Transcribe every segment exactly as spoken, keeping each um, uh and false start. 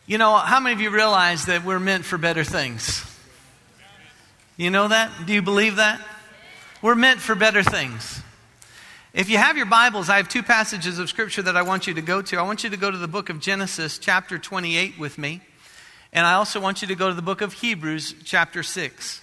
You know, how many of you realize that we're meant for better things? You know that? Do you believe that? We're meant for better things. If you have your Bibles, I have two passages of Scripture that I want you to go to. I want you to go to the book of Genesis, chapter twenty-eight with me. And I also want you to go to the book of Hebrews, chapter six.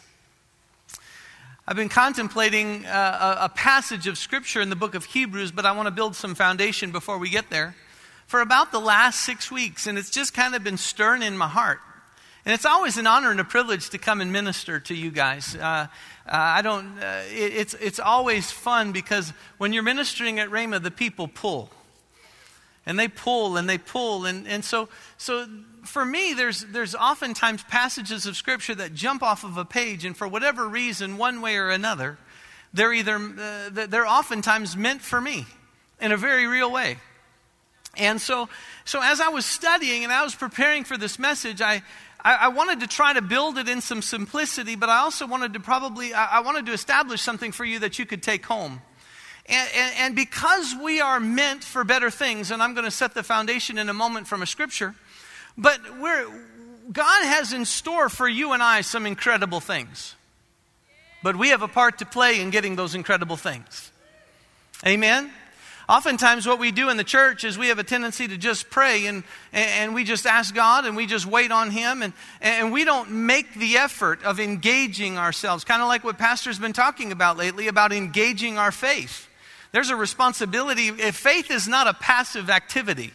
I've been contemplating uh, a, a passage of Scripture in the book of Hebrews, but I want to build some foundation before we get there, for about the last six weeks, and it's just kind of been stirring in my heart. And it's always an honor and a privilege to come and minister to you guys. Uh, uh, I don't. Uh, it, it's it's always fun because when you're ministering at Rhema, the people pull, and they pull and they pull, and and so so for me, there's there's oftentimes passages of Scripture that jump off of a page, and for whatever reason, one way or another, they're either uh, they're oftentimes meant for me in a very real way. And so, so as I was studying and I was preparing for this message, I, I, I wanted to try to build it in some simplicity, but I also wanted to probably, I, I wanted to establish something for you that you could take home. And, and, and because we are meant for better things, and I'm going to set the foundation in a moment from a scripture, but we're, God has in store for you and I some incredible things. But we have a part to play in getting those incredible things. Amen? Oftentimes what we do in the church is we have a tendency to just pray and, and we just ask God and we just wait on Him and, and we don't make the effort of engaging ourselves. Kind of like what Pastor's been talking about lately, about engaging our faith. There's a responsibility. If faith is not a passive activity,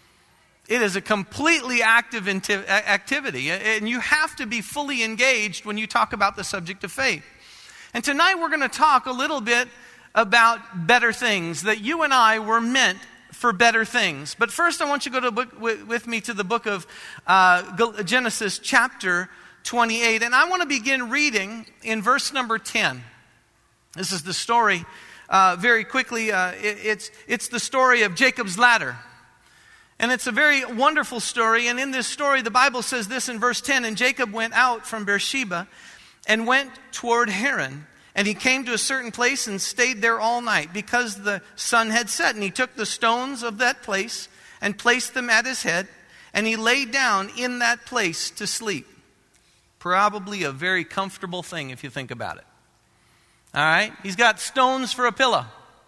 it is a completely active activity. And you have to be fully engaged when you talk about the subject of faith. And tonight we're going to talk a little bit about better things, that you and I were meant for better things. But first I want you to go to book, with, with me to the book of uh, Genesis chapter twenty-eight. And I want to begin reading in verse number ten. This is the story, uh, very quickly, uh, it, it's, it's the story of Jacob's ladder. And it's a very wonderful story. And in this story, the Bible says this in verse ten, "And Jacob went out from Beersheba and went toward Haran. And he came to a certain place and stayed there all night because the sun had set. And he took the stones of that place and placed them at his head. And he lay down in that place to sleep." Probably a very comfortable thing if you think about it. All right? He's got stones for a pillow.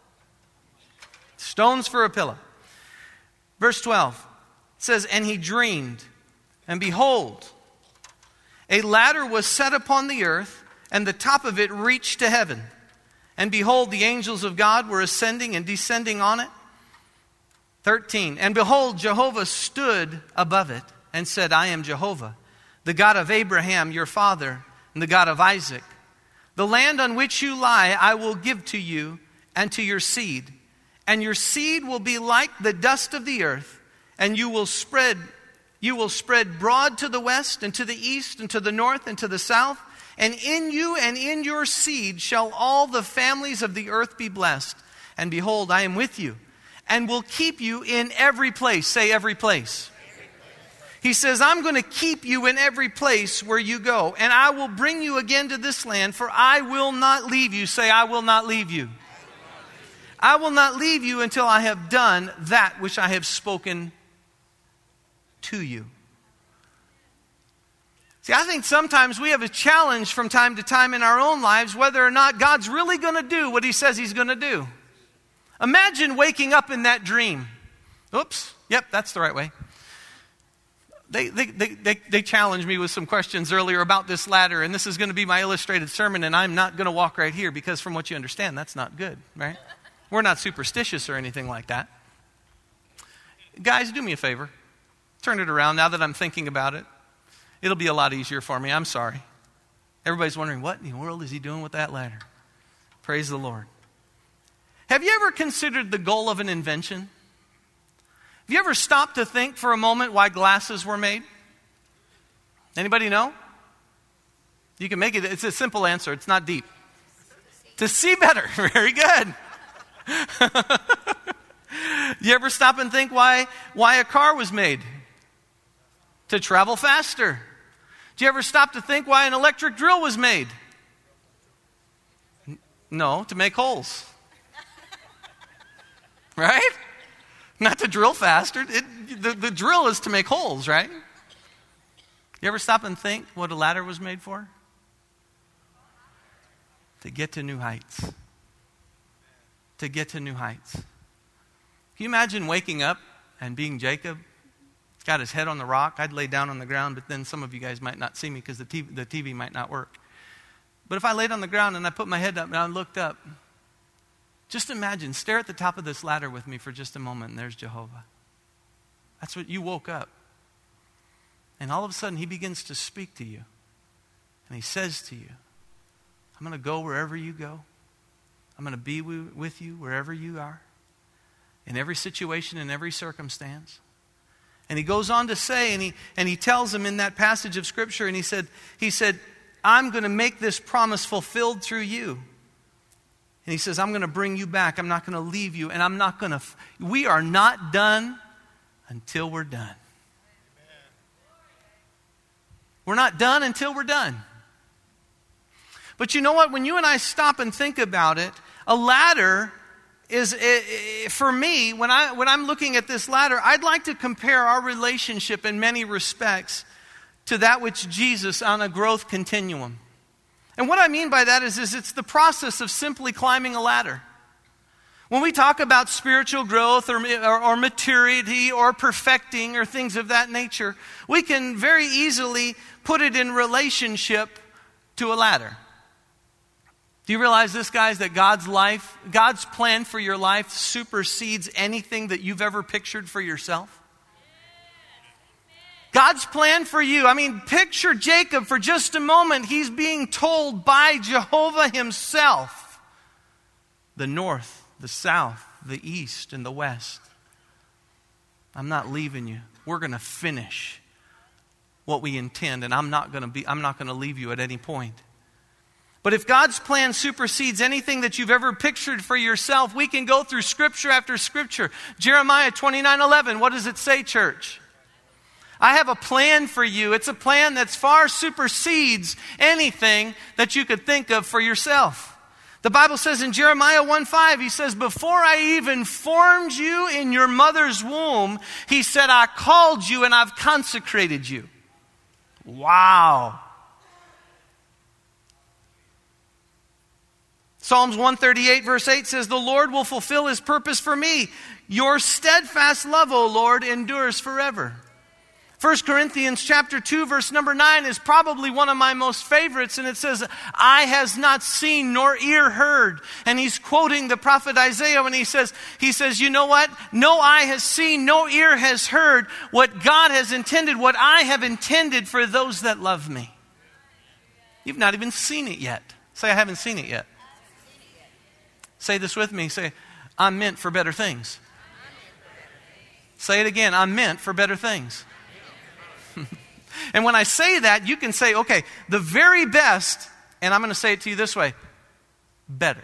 Stones for a pillow. Verse twelve says, "And he dreamed, and behold, a ladder was set upon the earth, and the top of it reached to heaven. And behold, the angels of God were ascending and descending on it." thirteen, "And behold, Jehovah stood above it and said, I am Jehovah, the God of Abraham your father, and the God of Isaac. The land on which you lie I will give to you and to your seed. And your seed will be like the dust of the earth, and you will spread, you will spread broad to the west and to the east and to the north and to the south. And in you and in your seed shall all the families of the earth be blessed. And behold, I am with you and will keep you in every place." Say every place. Every place. He says, "I'm going to keep you in every place where you go. And I will bring you again to this land, for I will not leave you." Say, I will not leave you. I will not leave you until I have done that which I have spoken to you. See, I think sometimes we have a challenge from time to time in our own lives whether or not God's really going to do what He says He's going to do. Imagine waking up in that dream. Oops, yep, that's the right way. They, they, they, they, they challenged me with some questions earlier about this ladder, and this is going to be my illustrated sermon, and I'm not going to walk right here because from what you understand, that's not good, right? We're not superstitious or anything like that. Guys, do me a favor. Turn it around now that I'm thinking about it. It'll be a lot easier for me. I'm sorry. Everybody's wondering, what in the world is he doing with that ladder? Praise the Lord. Have you ever considered the goal of an invention? Have you ever stopped to think for a moment why glasses were made? Anybody know? You can make it. It's a simple answer. It's not deep. To see better. Very good. You ever stop and think why, why a car was made? To travel faster. Do you ever stop to think why an electric drill was made? No, to make holes. Right? Not to drill faster. It, the, the drill is to make holes, right? You ever stop and think what a ladder was made for? To get to new heights. To get to new heights. Can you imagine waking up and being Jacob? He's got his head on the rock. I'd lay down on the ground, but then some of you guys might not see me because the T V, the T V might not work. But if I laid on the ground and I put my head up and I looked up, just imagine, stare at the top of this ladder with me for just a moment, and there's Jehovah. That's what you woke up. And all of a sudden, he begins to speak to you. And he says to you, I'm going to go wherever you go. I'm going to be with you wherever you are. In every situation, in every circumstance. And he goes on to say, and he, and he tells them in that passage of Scripture, and he said, he said, I'm going to make this promise fulfilled through you. And he says, I'm going to bring you back. I'm not going to leave you. And I'm not going to, f- we are not done until we're done. Amen. We're not done until we're done. But you know what? When you and I stop and think about it, a ladder is, for me, when, I, when I'm looking at this ladder, I'd like to compare our relationship in many respects to that which Jesus on a growth continuum. And what I mean by that is, is it's the process of simply climbing a ladder. When we talk about spiritual growth or, or, or maturity or perfecting or things of that nature, we can very easily put it in relationship to a ladder. Do you realize this, guys, that God's life, God's plan for your life supersedes anything that you've ever pictured for yourself? God's plan for you. I mean, picture Jacob for just a moment. He's being told by Jehovah himself, the north, the south, the east, and the west. I'm not leaving you. We're going to finish what we intend, and I'm not going to be, I'm not going to leave you at any point. But if God's plan supersedes anything that you've ever pictured for yourself, we can go through scripture after scripture. Jeremiah twenty-nine eleven, what does it say, church? I have a plan for you. It's a plan that far supersedes anything that you could think of for yourself. The Bible says in Jeremiah one five, he says, before I even formed you in your mother's womb, he said, I called you and I've consecrated you. Wow. Psalms one thirty-eight verse eight says, the Lord will fulfill his purpose for me. Your steadfast love, O Lord, endures forever. First Corinthians chapter two verse number nine is probably one of my most favorites, and it says, eye has not seen nor ear heard. And he's quoting the prophet Isaiah when he says, he says, you know what? No eye has seen, no ear has heard what God has intended, what I have intended for those that love me. You've not even seen it yet. Say, I haven't seen it yet. Say this with me. Say, I'm meant for better things. Say it again. I'm meant for better things. And when I say that, you can say, okay, the very best, and I'm going to say it to you this way, better.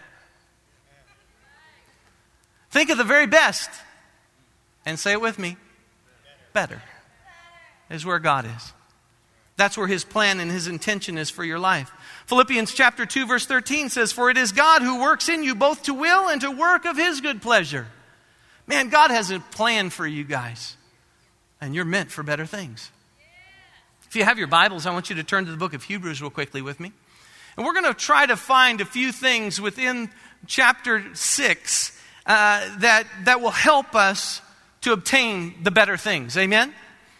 Think of the very best, and say it with me, better is where God is. That's where his plan and his intention is for your life. Philippians chapter two verse thirteen says, for it is God who works in you both to will and to work of his good pleasure. Man, God has a plan for you guys, and you're meant for better things. If you have your Bibles, I want you to turn to the book of Hebrews real quickly with me. And we're going to try to find a few things within chapter six uh, that, that will help us to obtain the better things. Amen?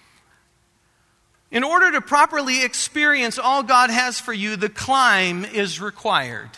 In order to properly experience all God has for you, the climb is required.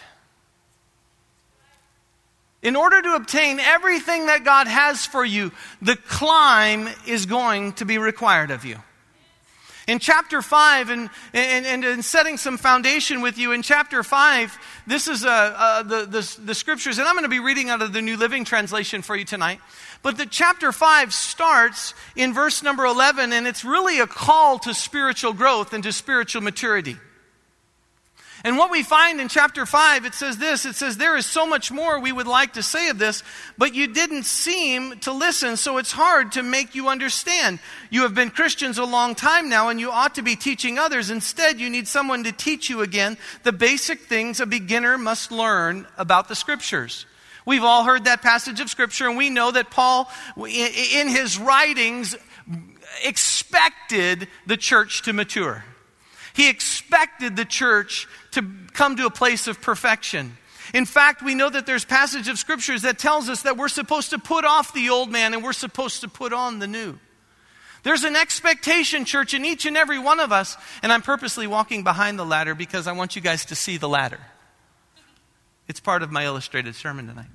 In order to obtain everything that God has for you, the climb is going to be required of you. In chapter five, and, and, and in setting some foundation with you, in chapter five, this is uh, uh, the, the, the scriptures, and I'm going to be reading out of the New Living Translation for you tonight. But the chapter five starts in verse number eleven, and it's really a call to spiritual growth and to spiritual maturity. And what we find in chapter five, it says this, it says, there is so much more we would like to say of this, but you didn't seem to listen, so it's hard to make you understand. You have been Christians a long time now, and you ought to be teaching others. Instead, you need someone to teach you again the basic things a beginner must learn about the Scriptures. We've all heard that passage of Scripture, and we know that Paul, in his writings, expected the church to mature. He expected the church to come to a place of perfection. In fact, we know that there's passage of scriptures that tells us that we're supposed to put off the old man and we're supposed to put on the new. There's an expectation, church, in each and every one of us. And I'm purposely walking behind the ladder because I want you guys to see the ladder. It's part of my illustrated sermon tonight.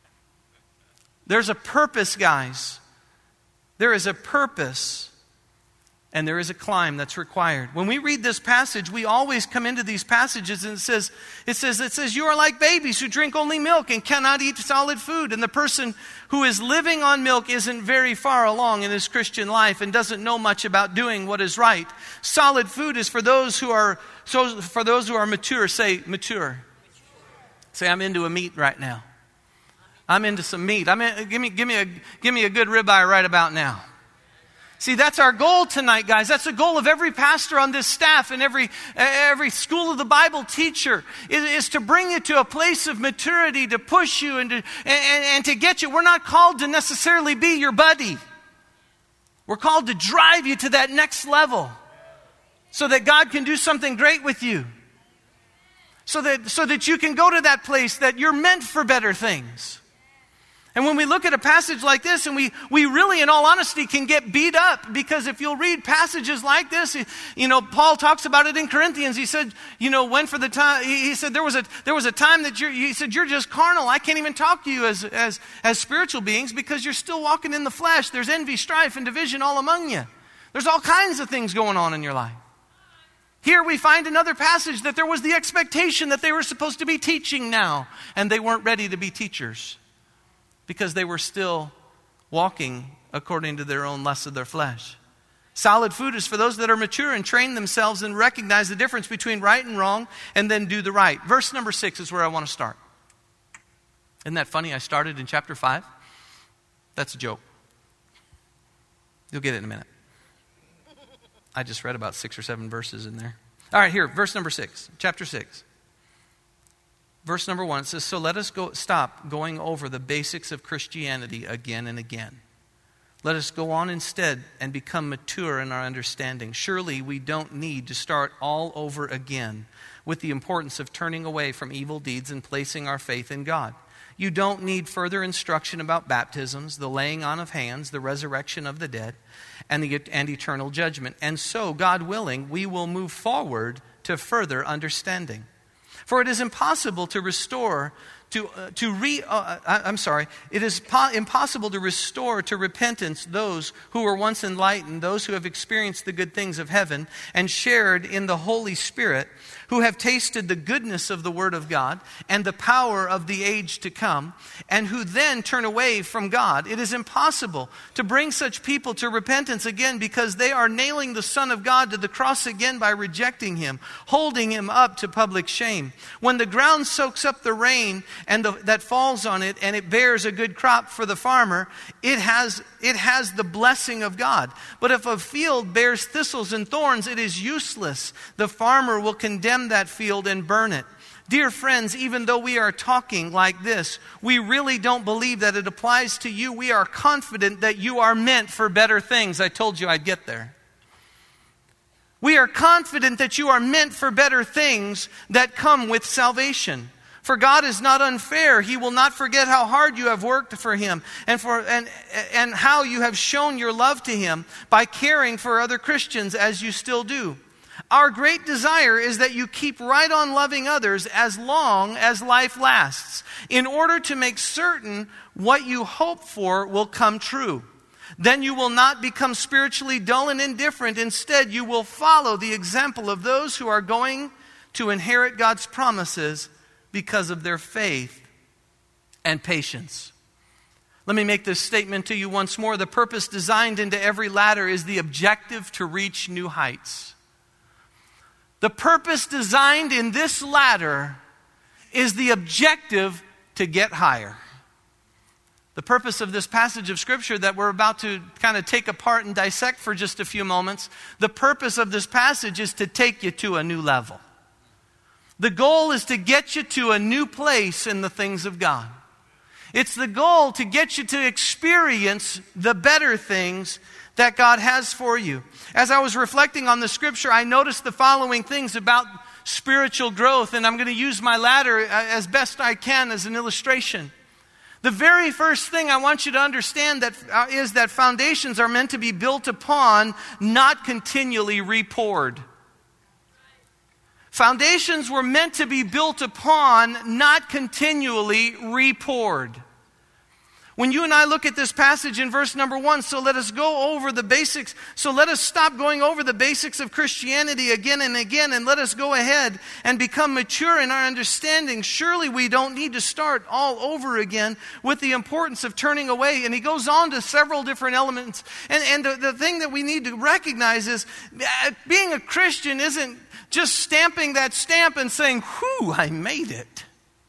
There's a purpose, guys. There is a purpose. And there is a climb that's required. When we read this passage, we always come into these passages and it says, it says, it says, you are like babies who drink only milk and cannot eat solid food. And the person who is living on milk isn't very far along in his Christian life and doesn't know much about doing what is right. Solid food is for those who are, so for those who are mature. Say mature. mature. Say, I'm into a meat right now. I'm into some meat. I'm in, give me, give me a, give me a good ribeye right about now. See, that's our goal tonight, guys. That's the goal of every pastor on this staff and every every school of the Bible teacher is, is to bring you to a place of maturity, to push you and to, and, and to get you. We're not called to necessarily be your buddy. We're called to drive you to that next level so that God can do something great with you. So that, so that you can go to that place that you're meant for better things. And when we look at a passage like this, and we, we really, in all honesty, can get beat up, because if you'll read passages like this, you know, Paul talks about it in Corinthians. He said, you know, when for the time, he said there was a there was a time that you're, he said, you're just carnal. I can't even talk to you as, as, as spiritual beings because you're still walking in the flesh. There's envy, strife, and division all among you. There's all kinds of things going on in your life. Here we find another passage that there was the expectation that they were supposed to be teaching now, and they weren't ready to be teachers. Because they were still walking according to their own lusts of their flesh. Solid food is for those that are mature and train themselves and recognize the difference between right and wrong and then do the right. Verse number six is where I want to start. Isn't that funny? I started in chapter five. That's a joke. You'll get it in a minute. I just read about six or seven verses in there. All right, here, verse number six, chapter six. Verse number one, it says, so let us go stop going over the basics of Christianity again and again. Let us go on instead and become mature in our understanding. Surely we don't need to start all over again with the importance of turning away from evil deeds and placing our faith in God. You don't need further instruction about baptisms, the laying on of hands, the resurrection of the dead, and, the, and eternal judgment. And so, God willing, we will move forward to further understanding. For it is impossible to restore, to uh, to re. Uh, I'm sorry. It is po- impossible to restore to repentance those who were once enlightened, those who have experienced the good things of heaven and shared in the Holy Spirit, who have tasted the goodness of the Word of God and the power of the age to come, and who then turn away from God. It is impossible to bring such people to repentance again because they are nailing the Son of God to the cross again by rejecting Him, holding Him up to public shame. When the ground soaks up the rain and the, that falls on it and it bears a good crop for the farmer, it has, it has the blessing of God. But if a field bears thistles and thorns, it is useless. The farmer will condemn that field and burn it. Dear friends, even though we are talking like this, we really don't believe that it applies to you. We are confident that you are meant for better things. I told you I'd get there. We are confident that you are meant for better things that come with salvation. For God is not unfair. He will not forget how hard you have worked for Him and for and and how you have shown your love to Him by caring for other Christians as you still do. Our great desire is that you keep right on loving others as long as life lasts, in order to make certain what you hope for will come true. Then you will not become spiritually dull and indifferent. Instead, you will follow the example of those who are going to inherit God's promises because of their faith and patience. Let me make this statement to you once more. The purpose designed into every ladder is the objective to reach new heights. The purpose designed in this ladder is the objective to get higher. The purpose of this passage of Scripture that we're about to kind of take apart and dissect for just a few moments, the purpose of this passage is to take you to a new level. The goal is to get you to a new place in the things of God. It's the goal to get you to experience the better things that God has for you. As I was reflecting on the scripture, I noticed the following things about spiritual growth, and I'm going to use my ladder as best I can as an illustration. The very first thing I want you to understand that uh, is that foundations are meant to be built upon, not continually repoured. Foundations were meant to be built upon, not continually repoured. When you and I look at this passage in verse number one, so let us go over the basics. So let us stop going over the basics of Christianity again and again, and let us go ahead and become mature in our understanding. Surely we don't need to start all over again with the importance of turning away. And he goes on to several different elements. And, and the, the thing that we need to recognize is uh, being a Christian isn't just stamping that stamp and saying, whew, I made it.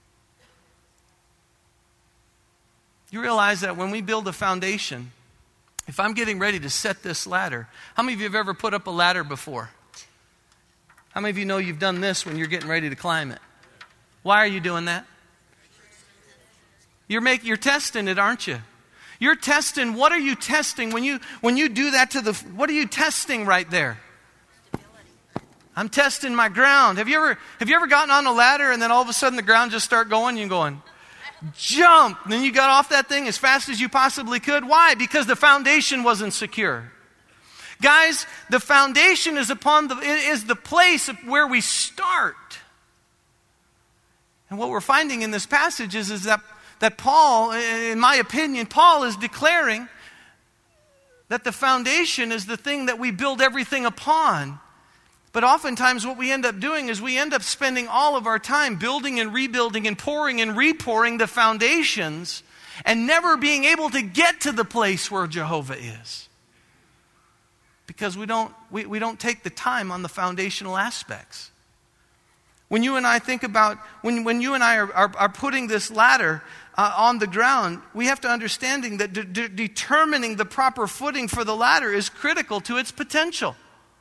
You realize that when we build a foundation, if I'm getting ready to set this ladder, how many of you have ever put up a ladder before? How many of you know you've done this when you're getting ready to climb it? Why are you doing that? You're make, you're testing it, aren't you? You're testing, what are you testing when you when you do that to the, what are you testing right there? I'm testing my ground. Have you ever have you ever gotten on a ladder and then all of a sudden the ground just start going? You're going, jump. And then you got off that thing as fast as you possibly could. Why? Because the foundation wasn't secure. Guys, the foundation is upon the is the place where we start. And what we're finding in this passage is, is that, that Paul, in my opinion, Paul is declaring that the foundation is the thing that we build everything upon. But oftentimes what we end up doing is we end up spending all of our time building and rebuilding and pouring and repouring the foundations and never being able to get to the place where Jehovah is. Because we don't, we, we don't take the time on the foundational aspects. When you and I think about, when, when you and I are, are, are putting this ladder uh, on the ground, we have to understanding that de- de- determining the proper footing for the ladder is critical to its potential.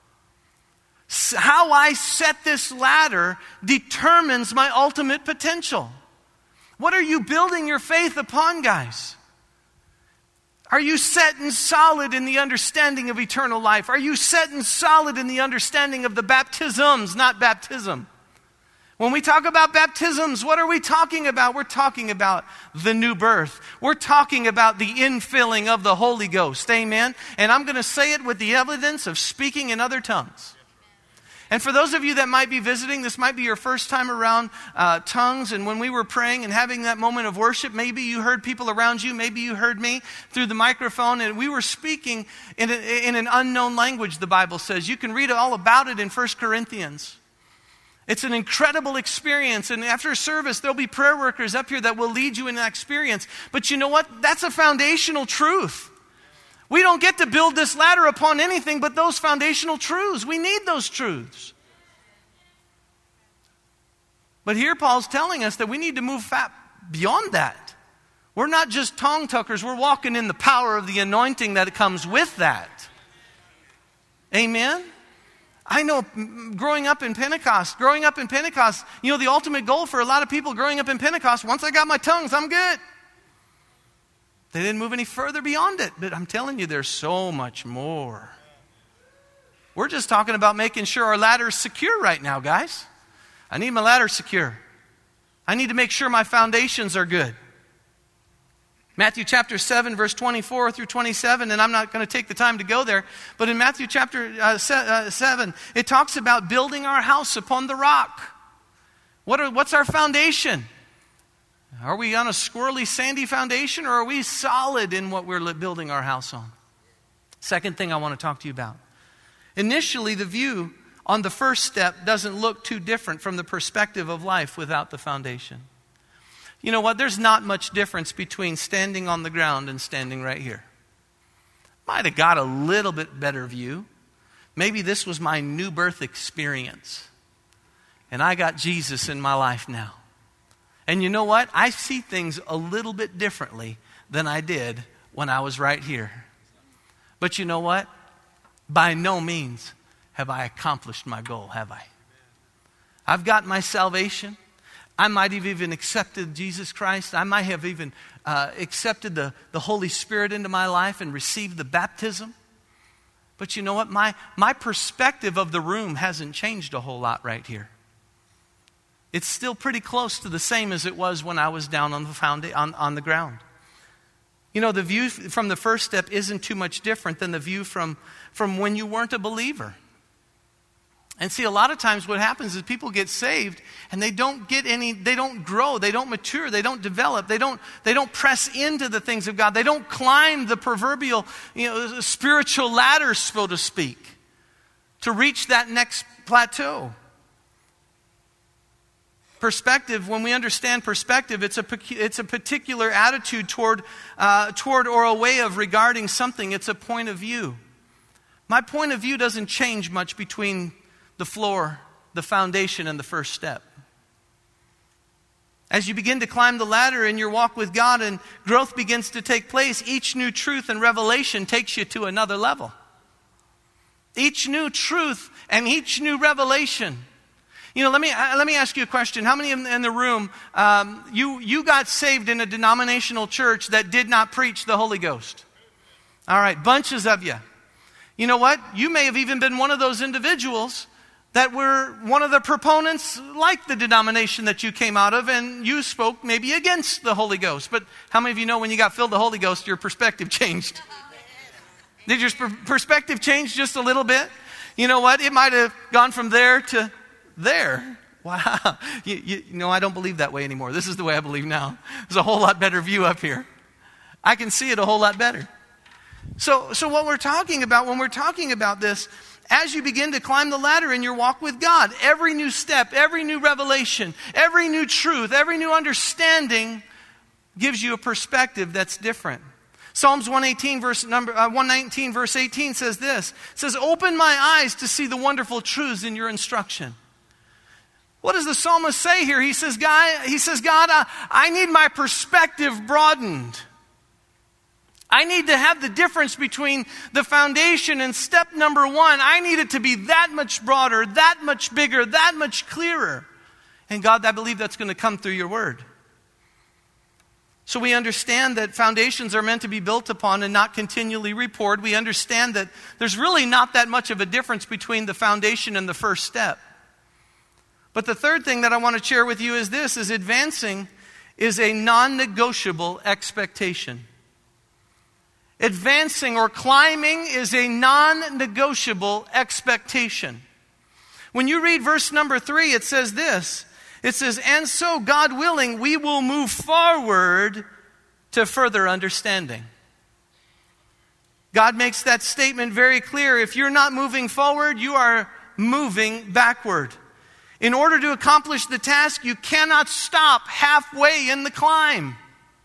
How I set this ladder determines my ultimate potential. What are you building your faith upon, guys? Are you set and solid in the understanding of eternal life? Are you set and solid in the understanding of the baptisms, not baptism? When we talk about baptisms, what are we talking about? We're talking about the new birth. We're talking about the infilling of the Holy Ghost. Amen? And I'm going to say it with the evidence of speaking in other tongues. And for those of you that might be visiting, this might be your first time around uh, tongues. And when we were praying and having that moment of worship, maybe you heard people around you, maybe you heard me through the microphone, and we were speaking in, a, in an unknown language, the Bible says. You can read all about it in First Corinthians. It's an incredible experience, and after service, there'll be prayer workers up here that will lead you in that experience. But you know what? That's a foundational truth. We don't get to build this ladder upon anything but those foundational truths. We need those truths. But here Paul's telling us that we need to move fat beyond that. We're not just tongue tuckers. We're walking in the power of the anointing that comes with that. Amen? I know growing up in Pentecost, growing up in Pentecost, you know, the ultimate goal for a lot of people growing up in Pentecost, once I got my tongues, I'm good. They didn't move any further beyond it. But I'm telling you, there's so much more. We're just talking about making sure our ladder is secure right now, guys. I need my ladder secure. I need to make sure my foundations are good. Matthew chapter seven, verse twenty-four through twenty-seven, and I'm not going to take the time to go there, but in Matthew chapter uh, seven, it talks about building our house upon the rock. What are, what's our foundation? Are we on a squirrely, sandy foundation, or are we solid in what we're building our house on? Second thing I want to talk to you about. Initially, the view on the first step doesn't look too different from the perspective of life without the foundation. You know what? There's not much difference between standing on the ground and standing right here. Might have got a little bit better view. Maybe this was my new birth experience. And I got Jesus in my life now. And you know what? I see things a little bit differently than I did when I was right here. But you know what? By no means have I accomplished my goal, have I? I've got my salvation. I might have even accepted Jesus Christ. I might have even uh, accepted the, the Holy Spirit into my life and received the baptism. But you know what? My, my perspective of the room hasn't changed a whole lot right here. It's still pretty close to the same as it was when I was down on the founda- on, on the ground. You know, the view from the first step isn't too much different than the view from, from when you weren't a believer. And see, a lot of times what happens is people get saved and they don't get any, they don't grow, they don't mature, they don't develop, they don't, they don't press into the things of God. They don't climb the proverbial, you know, spiritual ladder, so to speak, to reach that next plateau. Perspective, when we understand perspective, it's a, it's a particular attitude toward, uh, toward or a way of regarding something. It's a point of view. My point of view doesn't change much between the floor, the foundation, and the first step. As you begin to climb the ladder in your walk with God and growth begins to take place, each new truth and revelation takes you to another level. Each new truth and each new revelation. You know, let me let me ask you a question. How many in, in the room, um, you, you got saved in a denominational church that did not preach the Holy Ghost? All right, bunches of you. You know what? You may have even been one of those individuals that were one of the proponents like the denomination that you came out of, and you spoke maybe against the Holy Ghost. But how many of you know when you got filled with the Holy Ghost, your perspective changed? Did your perspective change just a little bit? You know what? It might have gone from there to there. Wow. You, you, you know, I don't believe that way anymore. This is the way I believe now. There's a whole lot better view up here. I can see it a whole lot better. So, so what we're talking about, when we're talking about this, as you begin to climb the ladder in your walk with God, every new step, every new revelation, every new truth, every new understanding gives you a perspective that's different. Psalms one eighteen, verse number uh, one nineteen, verse eighteen says this. It says, "Open my eyes to see the wonderful truths in your instruction." What does the psalmist say here? He says, "God, he says, God, I, I need my perspective broadened. I need to have the difference between the foundation and step number one. I need it to be that much broader, that much bigger, that much clearer." And God, I believe that's going to come through your word. So we understand that foundations are meant to be built upon and not continually repoured. We understand that there's really not that much of a difference between the foundation and the first step. But the third thing that I want to share with you is this, is advancing is a non-negotiable expectation. Advancing or climbing is a non-negotiable expectation. When you read verse number three, it says this. It says, "And so, God willing, we will move forward to further understanding." God makes that statement very clear. If you're not moving forward, you are moving backward. In order to accomplish the task, you cannot stop halfway in the climb.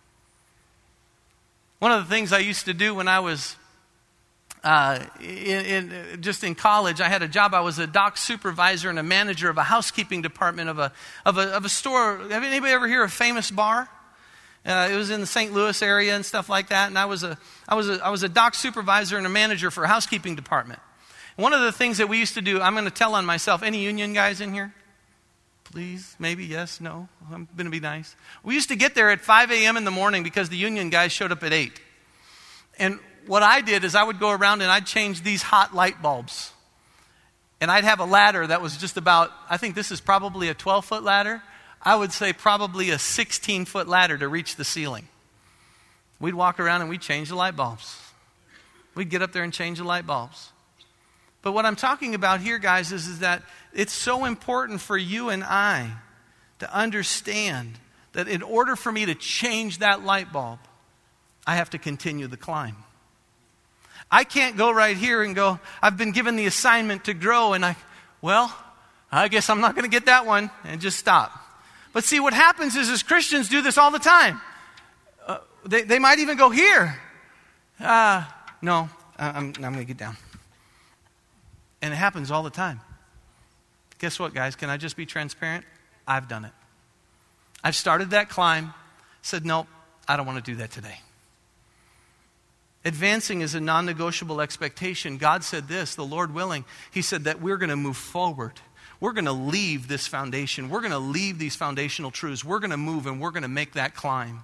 One of the things I used to do when I was uh, in, in, just in college, I had a job. I was a dock supervisor and a manager of a housekeeping department of a of a, of a store. Have anybody ever heard of Famous Bar? Uh, it was in the Saint Louis area and stuff like that. And I was a I was a I was a dock supervisor and a manager for a housekeeping department. One of the things that we used to do, I'm going to tell on myself. Any union guys in here? Please, maybe, yes, no. I'm going to be nice. We used to get there at five a.m. in the morning because the union guys showed up at eight. And what I did is I would go around and I'd change these hot light bulbs. And I'd have a ladder that was just about, I think this is probably a twelve-foot ladder. I would say probably a sixteen-foot ladder to reach the ceiling. We'd walk around and we'd change the light bulbs. We'd get up there and change the light bulbs. But what I'm talking about here, guys, is, is that it's so important for you and I to understand that in order for me to change that light bulb, I have to continue the climb. I can't go right here and go, I've been given the assignment to grow, and I, well, I guess I'm not going to get that one, and just stop. But see, what happens is, is Christians do this all the time. Uh, they, they might even go here. Uh, no, I'm, I'm going to get down. And it happens all the time. Guess what, guys? Can I just be transparent? I've done it. I've started that climb, said, nope, I don't want to do that today. Advancing is a non-negotiable expectation. God said this, the Lord willing, He said that we're going to move forward. We're going to leave this foundation. We're going to leave these foundational truths. We're going to move and we're going to make that climb.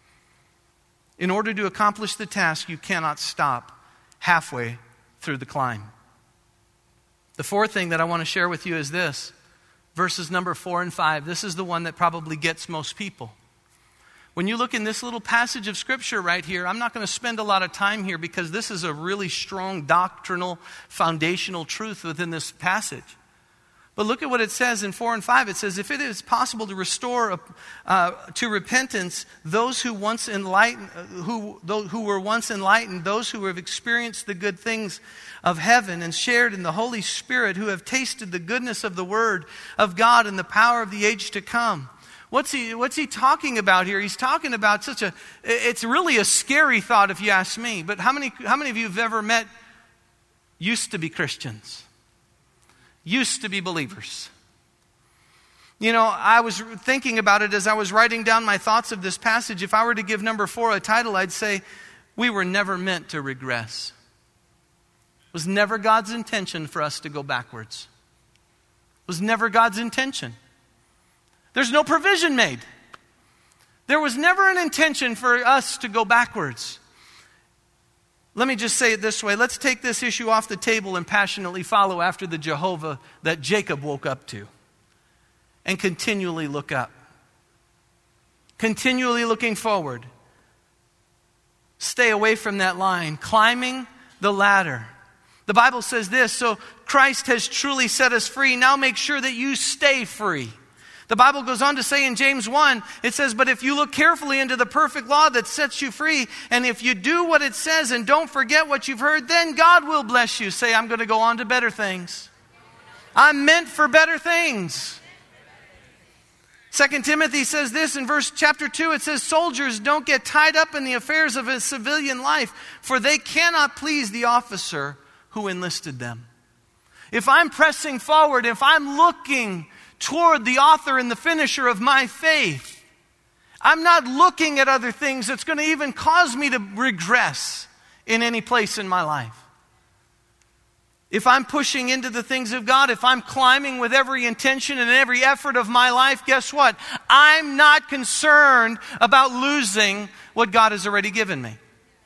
In order to accomplish the task, you cannot stop halfway through the climb. The fourth thing that I want to share with you is this. Verses number four and five. This is the one that probably gets most people. When you look in this little passage of Scripture right here, I'm not going to spend a lot of time here because this is a really strong doctrinal, foundational truth within this passage. But look at what it says in four and five. It says, if it is possible to restore uh, to repentance those who once enlightened, who, those who were once enlightened, those who have experienced the good things of heaven and shared in the Holy Spirit, who have tasted the goodness of the Word of God and the power of the age to come. What's he, what's he talking about here? He's talking about such a, it's really a scary thought if you ask me. But how many, how many of you have ever met used to be Christians? Used to be believers. You know, I was thinking about it as I was writing down my thoughts of this passage. If I were to give number four a title, I'd say, we were never meant to regress. It was never God's intention for us to go backwards. It was never God's intention. There's no provision made. There was never an intention for us to go backwards. Let me just say it this way. Let's take this issue off the table and passionately follow after the Jehovah that Jacob woke up to. And continually look up. Continually looking forward. Stay away from that line. Climbing the ladder. The Bible says this, so Christ has truly set us free. Now make sure that you stay free. The Bible goes on to say in James one, it says, but if you look carefully into the perfect law that sets you free, and if you do what it says and don't forget what you've heard, then God will bless you. Say, I'm going to go on to better things. I'm meant for better things. Second Timothy says this in verse chapter two, it says, soldiers don't get tied up in the affairs of a civilian life, for they cannot please the officer who enlisted them. If I'm pressing forward, if I'm looking toward the author and the finisher of my faith, I'm not looking at other things that's going to even cause me to regress in any place in my life. If I'm pushing into the things of God, if I'm climbing with every intention and every effort of my life, guess what? I'm not concerned about losing what God has already given me.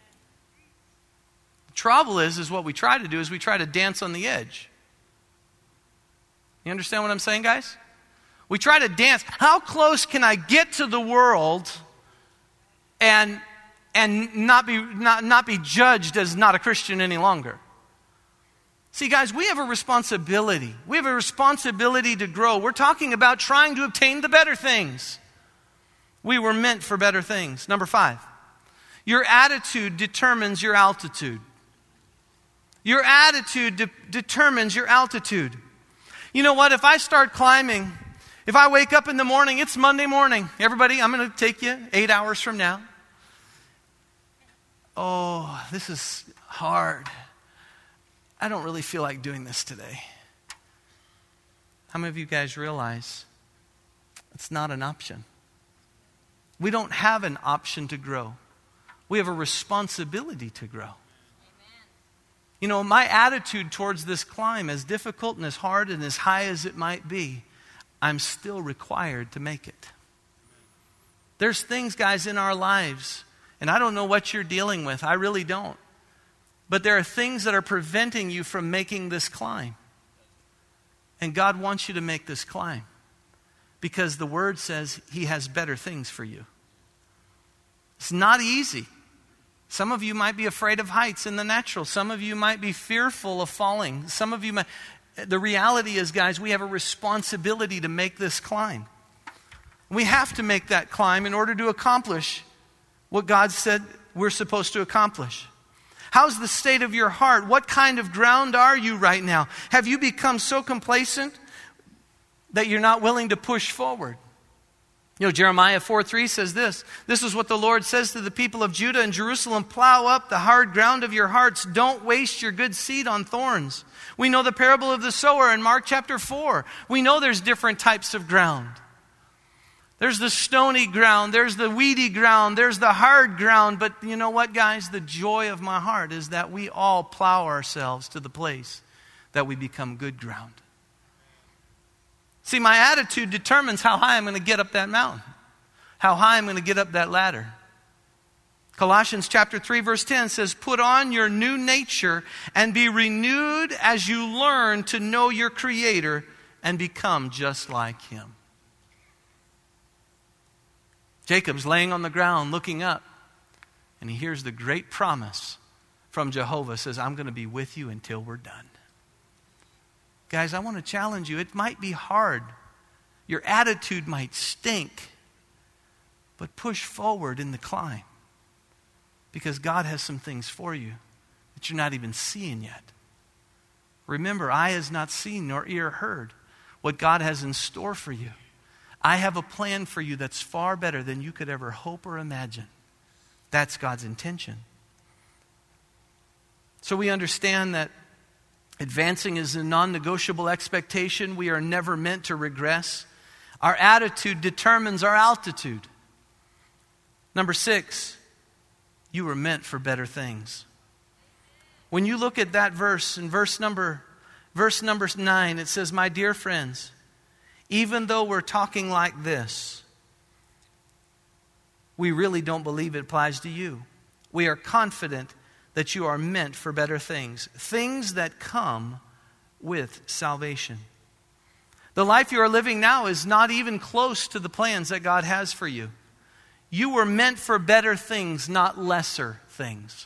The trouble is, is what we try to do is we try to dance on the edge. You understand what I'm saying, guys? We try to dance. How close can I get to the world and and not be not, not be judged as not a Christian any longer? See, guys, we have a responsibility. We have a responsibility to grow. We're talking about trying to obtain the better things. We were meant for better things. Number five, your attitude determines your altitude. Your attitude de- determines your altitude. You know what? If I start climbing, if I wake up in the morning, it's Monday morning. Everybody, I'm going to take you eight hours from now. Oh, this is hard. I don't really feel like doing this today. How many of you guys realize it's not an option? We don't have an option to grow. We have a responsibility to grow. You know, my attitude towards this climb, as difficult and as hard and as high as it might be, I'm still required to make it. There's things, guys, in our lives, and I don't know what you're dealing with. I really don't. But there are things that are preventing you from making this climb. And God wants you to make this climb. Because the Word says He has better things for you. It's not easy. Some of you might be afraid of heights in the natural. Some of you might be fearful of falling. Some of you might... The reality is, guys, we have a responsibility to make this climb. We have to make that climb in order to accomplish what God said we're supposed to accomplish. How's the state of your heart? What kind of ground are you right now? Have you become so complacent that you're not willing to push forward? You know, Jeremiah four three says this. This is what the Lord says to the people of Judah and Jerusalem. Plow up the hard ground of your hearts. Don't waste your good seed on thorns. We know the parable of the sower in Mark chapter four. We know there's different types of ground. There's the stony ground. There's the weedy ground. There's the hard ground. But you know what, guys? The joy of my heart is that we all plow ourselves to the place that we become good ground. See, my attitude determines how high I'm going to get up that mountain, how high I'm going to get up that ladder. Colossians chapter three verse ten says, put on your new nature and be renewed as you learn to know your Creator and become just like Him. Jacob's laying on the ground looking up, and he hears the great promise from Jehovah. Says, I'm going to be with you until we're done. Guys, I want to challenge you. It might be hard. Your attitude might stink. But push forward in the climb. Because God has some things for you that you're not even seeing yet. Remember, eye has not seen nor ear heard what God has in store for you. I have a plan for you that's far better than you could ever hope or imagine. That's God's intention. So we understand that advancing is a non-negotiable expectation. We are never meant to regress. Our attitude determines our altitude. Number six, you were meant for better things. When you look at that verse, in verse number, verse number nine, it says, my dear friends, even though we're talking like this, we really don't believe it applies to you. We are confident that you are meant for better things. Things that come with salvation. The life you are living now is not even close to the plans that God has for you. You were meant for better things, not lesser things.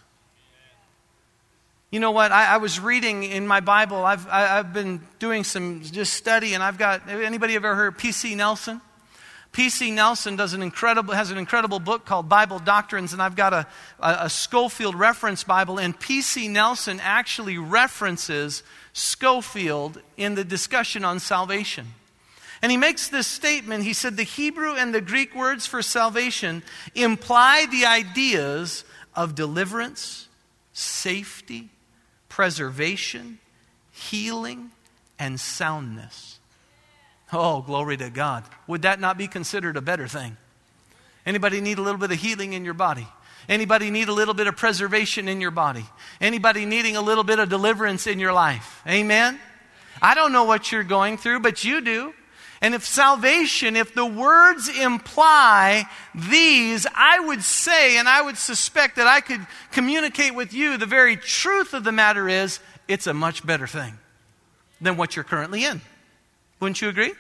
You know what? I, I was reading in my Bible. I've I, I've been doing some just study, and I've got. Anybody ever heard of P C Nelson? P C Nelson does an incredible has an incredible book called Bible Doctrines, and I've got a, a, a Scofield Reference Bible, and P C Nelson actually references Scofield in the discussion on salvation. And he makes this statement. He said the Hebrew and the Greek words for salvation imply the ideas of deliverance, safety, preservation, healing, and soundness. Oh, glory to God. Would that not be considered a better thing? Anybody need a little bit of healing in your body? Anybody need a little bit of preservation in your body? Anybody needing a little bit of deliverance in your life? Amen? I don't know what you're going through, but you do. And if salvation, if the words imply these, I would say and I would suspect that I could communicate with you the very truth of the matter is it's a much better thing than what you're currently in. Wouldn't you agree?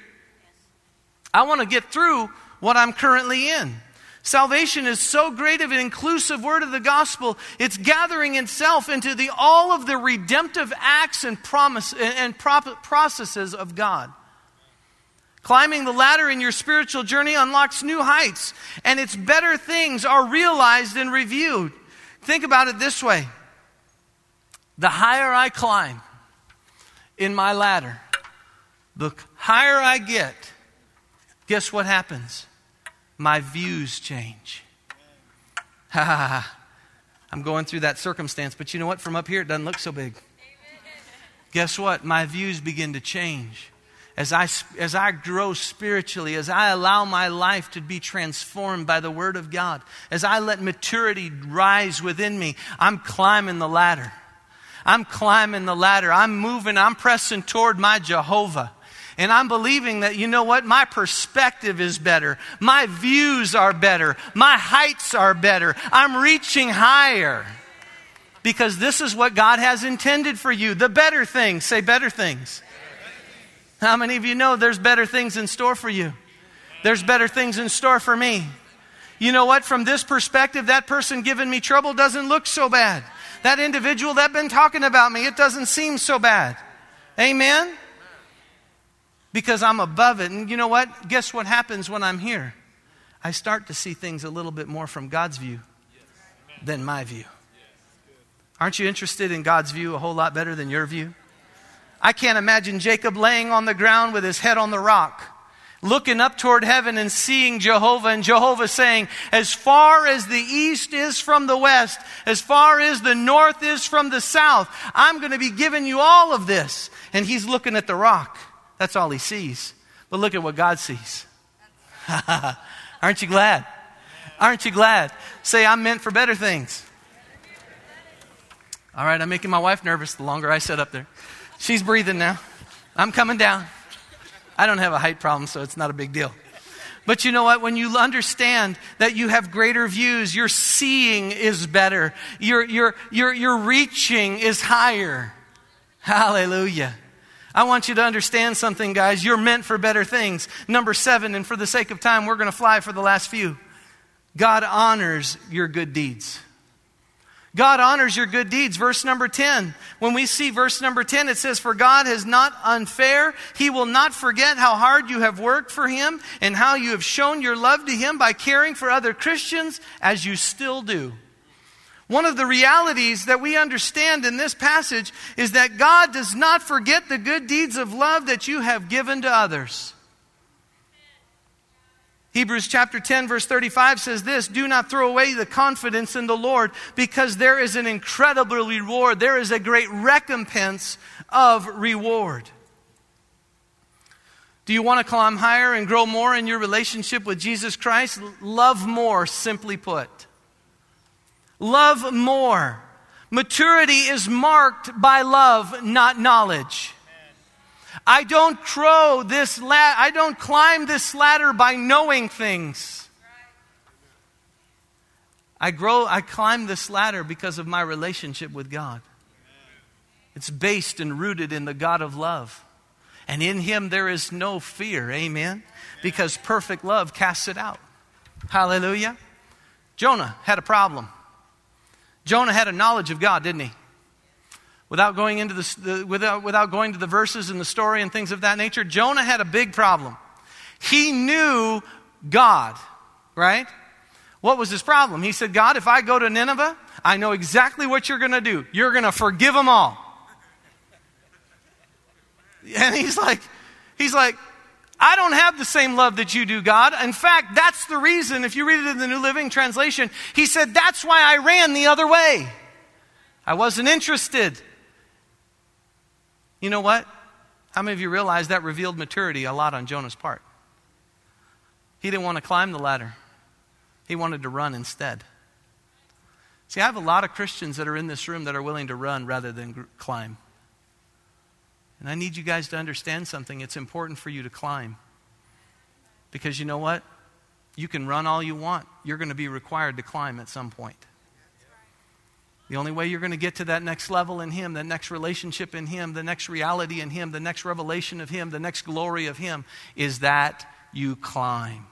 I want to get through what I'm currently in. Salvation is so great of an inclusive word of the gospel. It's gathering itself into the all of the redemptive acts and promise and processes of God. Climbing the ladder in your spiritual journey unlocks new heights, and its better things are realized and reviewed. Think about it this way. The higher I climb in my ladder, the higher I get, guess what happens? My views change. Ha ha ha. I'm going through that circumstance, but you know what? From up here, it doesn't look so big. Guess what? My views begin to change. As I, as I grow spiritually, as I allow my life to be transformed by the Word of God, as I let maturity rise within me, I'm climbing the ladder. I'm climbing the ladder. I'm moving. I'm pressing toward my Jehovah. And I'm believing that, you know what? My perspective is better. My views are better. My heights are better. I'm reaching higher. Because this is what God has intended for you. The better things. Say better things. How many of you know there's better things in store for you? There's better things in store for me. You know what? From this perspective, that person giving me trouble doesn't look so bad. That individual that been talking about me, it doesn't seem so bad. Amen? Because I'm above it. And you know what? Guess what happens when I'm here? I start to see things a little bit more from God's view than my view. Aren't you interested in God's view a whole lot better than your view? I can't imagine Jacob laying on the ground with his head on the rock, looking up toward heaven and seeing Jehovah, and Jehovah saying, as far as the east is from the west, as far as the north is from the south, I'm going to be giving you all of this. And he's looking at the rock. That's all he sees. But look at what God sees. Aren't you glad? Aren't you glad? Say, I'm meant for better things. All right, I'm making my wife nervous the longer I sit up there. She's breathing now. I'm coming down. I don't have a height problem, so it's not a big deal. But you know what? When you understand that you have greater views, your seeing is better. Your, your, your, your reaching is higher. Hallelujah. I want you to understand something, guys. You're meant for better things. Number seven, and for the sake of time, we're going to fly for the last few. God honors your good deeds. God honors your good deeds. Verse number ten. When we see verse number ten, it says, "For God is not unfair. He will not forget how hard you have worked for Him and how you have shown your love to Him by caring for other Christians as you still do." One of the realities that we understand in this passage is that God does not forget the good deeds of love that you have given to others. Hebrews chapter ten verse thirty-five says this, "Do not throw away the confidence in the Lord, because there is an incredible reward. There is a great recompense of reward." Do you want to climb higher and grow more in your relationship with Jesus Christ? Love more, simply put. Love more. Maturity is marked by love, not knowledge. I don't crow this la- I don't climb this ladder by knowing things. I grow I climb this ladder because of my relationship with God. It's based and rooted in the God of love. And in Him there is no fear. Amen. Because perfect love casts it out. Hallelujah. Jonah had a problem. Jonah had a knowledge of God, didn't he? Without going into the, the without without going to the verses and the story and things of that nature, Jonah had a big problem. He knew God, right? What was his problem? He said, "God, if I go to Nineveh, I know exactly what you're going to do. You're going to forgive them all." And he's like, he's like, "I don't have the same love that you do, God. In fact, that's the reason." If you read it in the New Living Translation, he said, "That's why I ran the other way. I wasn't interested." You know what? How many of you realize that revealed maturity a lot on Jonah's part? He didn't want to climb the ladder. He wanted to run instead. See, I have a lot of Christians that are in this room that are willing to run rather than gr- climb. And I need you guys to understand something. It's important for you to climb. Because you know what? You can run all you want. You're going to be required to climb at some point. The only way you're going to get to that next level in Him, the next relationship in Him, the next reality in Him, the next revelation of Him, the next glory of Him, is that you climb.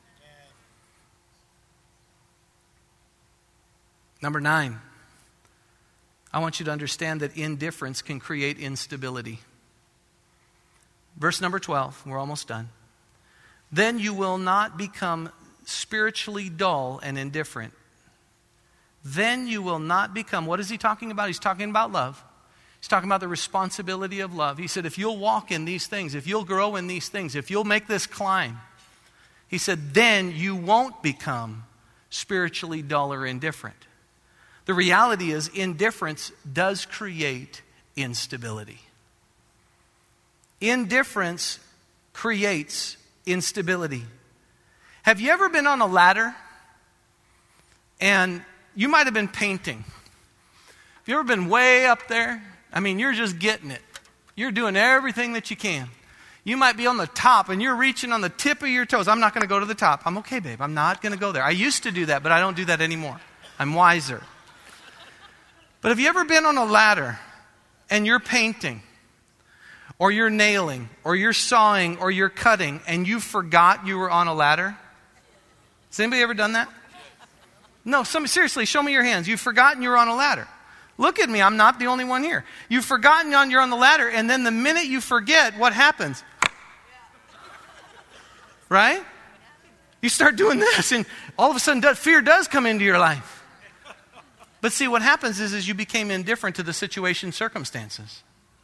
Number nine, I want you to understand that indifference can create instability. Verse number twelve, we're almost done. "Then you will not become spiritually dull and indifferent." Then you will not become, what is he talking about? He's talking about love. He's talking about the responsibility of love. He said, if you'll walk in these things, if you'll grow in these things, if you'll make this climb, he said, then you won't become spiritually dull or indifferent. The reality is, indifference does create instability. Indifference creates instability. Have you ever been on a ladder and you might have been painting? Have you ever been way up there? I mean, you're just getting it. You're doing everything that you can. You might be on the top and you're reaching on the tip of your toes. I'm not going to go to the top. I'm okay, babe. I'm not going to go there. I used to do that, but I don't do that anymore. I'm wiser. But have you ever been on a ladder and you're painting, or you're nailing, or you're sawing, or you're cutting, and you forgot you were on a ladder? Has anybody ever done that? No, some, seriously, show me your hands. You've forgotten you're on a ladder. Look at me, I'm not the only one here. You've forgotten you're on the ladder, and then the minute you forget, what happens? Right? You start doing this, and all of a sudden fear does come into your life. But see, what happens is, is you became indifferent to the situation, circumstances.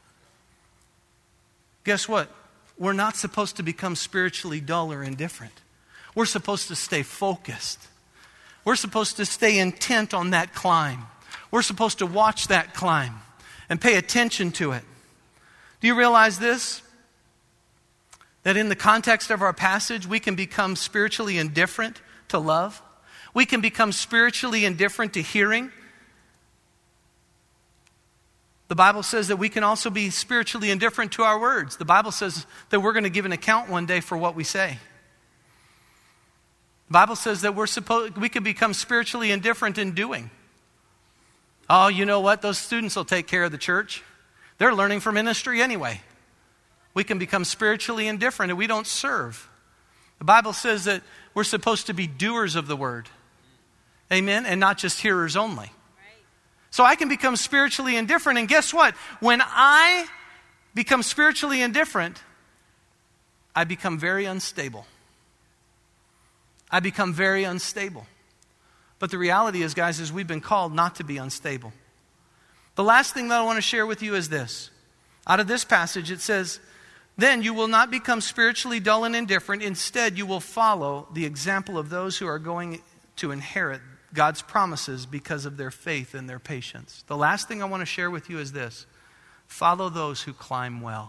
Guess what? We're not supposed to become spiritually dull or indifferent. We're supposed to stay focused. We're supposed to stay intent on that climb. We're supposed to watch that climb and pay attention to it. Do you realize this? That in the context of our passage, we can become spiritually indifferent to love. We can become spiritually indifferent to hearing. The Bible says that we can also be spiritually indifferent to our words. The Bible says that we're going to give an account one day for what we say. The Bible says that we're supposed we can become spiritually indifferent in doing. Oh, you know what? Those students will take care of the church. They're learning for ministry anyway. We can become spiritually indifferent and we don't serve. The Bible says that we're supposed to be doers of the word. Amen? And not just hearers only. So I can become spiritually indifferent, and guess what? When I become spiritually indifferent, I become very unstable. I become very unstable. But the reality is, guys, is we've been called not to be unstable. The last thing that I want to share with you is this. Out of this passage, it says, then you will not become spiritually dull and indifferent. Instead, you will follow the example of those who are going to inherit God's promises because of their faith and their patience. The last thing I want to share with you is this. Follow those who climb well.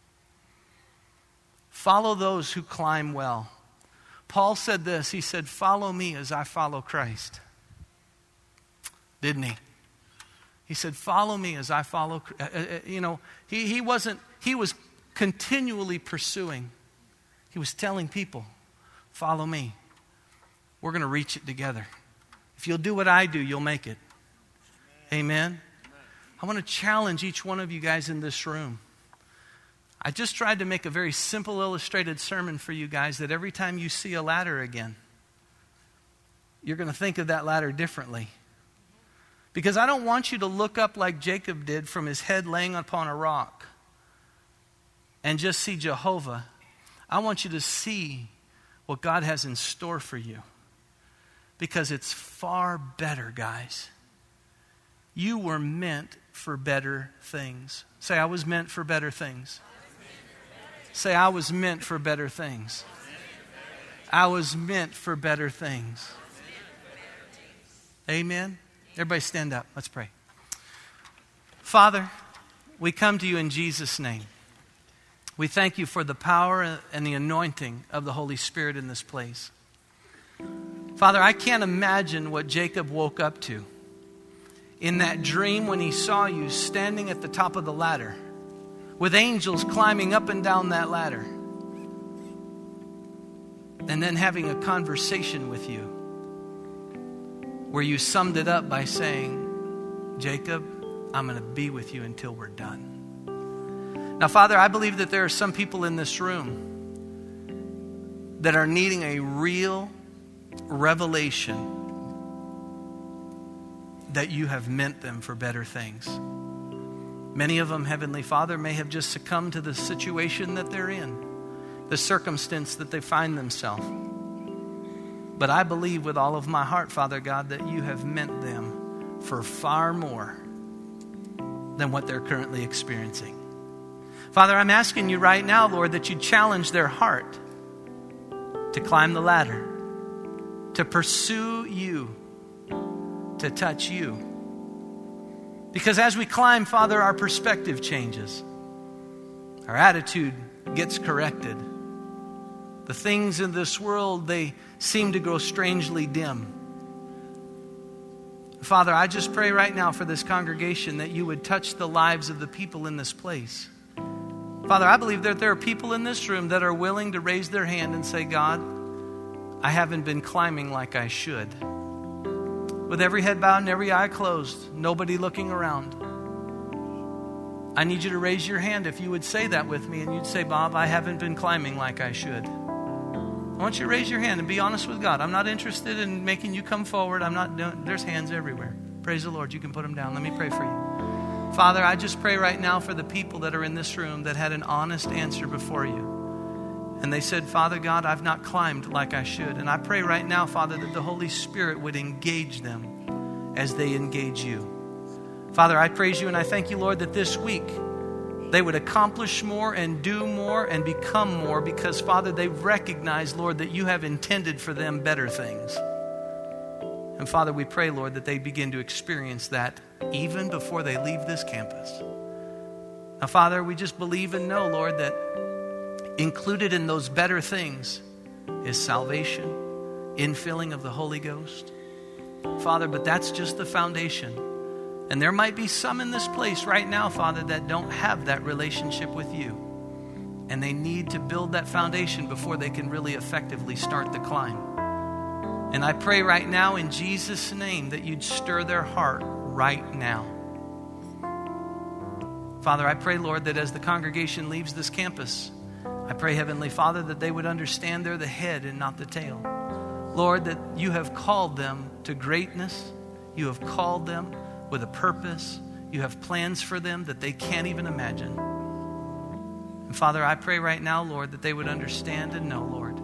Follow those who climb well. Paul said this. He said, follow me as I follow Christ. Didn't he? He said, follow me as I follow. Uh, uh, you know, he, he wasn't, he was continually pursuing. He was telling people, follow me. We're going to reach it together. If you'll do what I do, you'll make it. Amen? I want to challenge each one of you guys in this room. I just tried to make a very simple illustrated sermon for you guys that every time you see a ladder again, you're going to think of that ladder differently. Because I don't want you to look up like Jacob did from his head laying upon a rock and just see Jehovah. I want you to see what God has in store for you. Because it's far better, guys. You were meant for better things. Say, I was meant for better things. Say, I was meant for better things. I was meant for better things. Amen? Everybody stand up. Let's pray. Father, we come to you in Jesus' name. We thank you for the power and the anointing of the Holy Spirit in this place. Father, I can't imagine what Jacob woke up to in that dream when he saw you standing at the top of the ladder with angels climbing up and down that ladder and then having a conversation with you where you summed it up by saying, Jacob, I'm going to be with you until we're done. Now, Father, I believe that there are some people in this room that are needing a real revelation that you have meant them for better things. Many of them, Heavenly Father, may have just succumbed to the situation that they're in, the circumstance that they find themselves. But I believe with all of my heart, Father God, that you have meant them for far more than what they're currently experiencing. Father, I'm asking you right now, Lord, that you challenge their heart to climb the ladder, to pursue you, to touch you. Because as we climb, Father, our perspective changes. Our attitude gets corrected. The things in this world, they seem to grow strangely dim. Father, I just pray right now for this congregation that you would touch the lives of the people in this place. Father, I believe that there are people in this room that are willing to raise their hand and say, God, I haven't been climbing like I should. With every head bowed and every eye closed, nobody looking around. I need you to raise your hand if you would say that with me, and you'd say, Bob, I haven't been climbing like I should. I want you to raise your hand and be honest with God. I'm not interested in making you come forward. I'm not doing, there's hands everywhere. Praise the Lord. You can put them down. Let me pray for you. Father, I just pray right now for the people that are in this room that had an honest answer before you. And they said, Father God, I've not climbed like I should. And I pray right now, Father, that the Holy Spirit would engage them as they engage you. Father, I praise you and I thank you, Lord, that this week they would accomplish more and do more and become more because, Father, they recognize, Lord, that you have intended for them better things. And, Father, we pray, Lord, that they begin to experience that even before they leave this campus. Now, Father, we just believe and know, Lord, that included in those better things is salvation, infilling of the Holy Ghost. Father, but that's just the foundation. And there might be some in this place right now, Father, that don't have that relationship with you. And they need to build that foundation before they can really effectively start the climb. And I pray right now in Jesus' name that you'd stir their heart right now. Father, I pray, Lord, that as the congregation leaves this campus, I pray, Heavenly Father, that they would understand they're the head and not the tail. Lord, that you have called them to greatness. You have called them with a purpose. You have plans for them that they can't even imagine. And Father, I pray right now, Lord, that they would understand and know, Lord,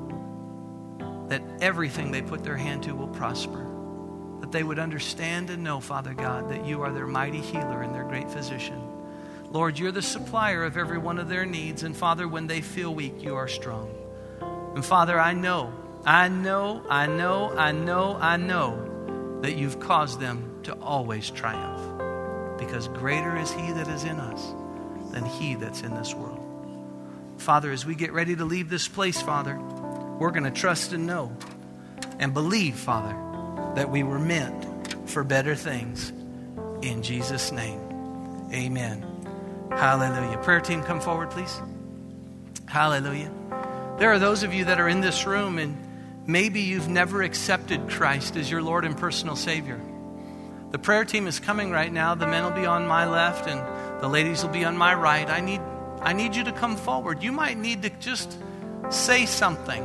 that everything they put their hand to will prosper. That they would understand and know, Father God, that you are their mighty healer and their great physician. Lord, you're the supplier of every one of their needs. And Father, when they feel weak, you are strong. And Father, I know, I know, I know, I know, I know that you've caused them to always triumph, because greater is he that is in us than he that's in this world. Father, as we get ready to leave this place, Father, we're going to trust and know and believe, Father, that we were meant for better things. In Jesus' name, amen. Hallelujah. Prayer team, come forward, please. Hallelujah. There are those of you that are in this room and maybe you've never accepted Christ as your Lord and personal Savior. The prayer team is coming right now. The men will be on my left and the ladies will be on my right. I need, I need you to come forward. You might need to just say something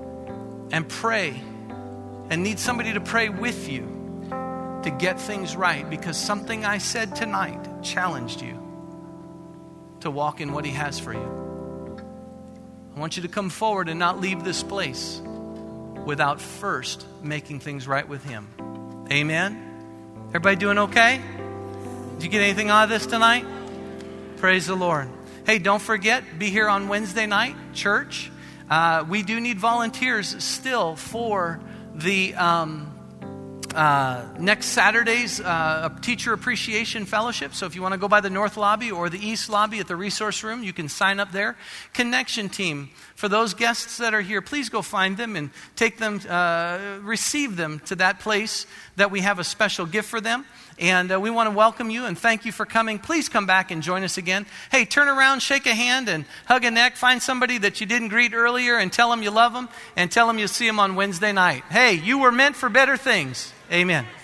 and pray and need somebody to pray with you to get things right, because something I said tonight challenged you to walk in what he has for you. I want you to come forward and not leave this place without first making things right with him. Amen? Everybody doing okay? Did you get anything out of this tonight? Praise the Lord. Hey, don't forget, be here on Wednesday night, church. Uh, we do need volunteers still for the um, uh, next Saturday's uh, Teacher Appreciation Fellowship. So if you want to go by the North Lobby or the East Lobby at the Resource Room, you can sign up there. Connection team, for those guests that are here, please go find them and take them, uh, receive them to that place that we have a special gift for them. And uh, we want to welcome you and thank you for coming. Please come back and join us again. Hey, turn around, shake a hand, and hug a neck. Find somebody that you didn't greet earlier and tell them you love them, and tell them you'll see them on Wednesday night. Hey, you were meant for better things. Amen.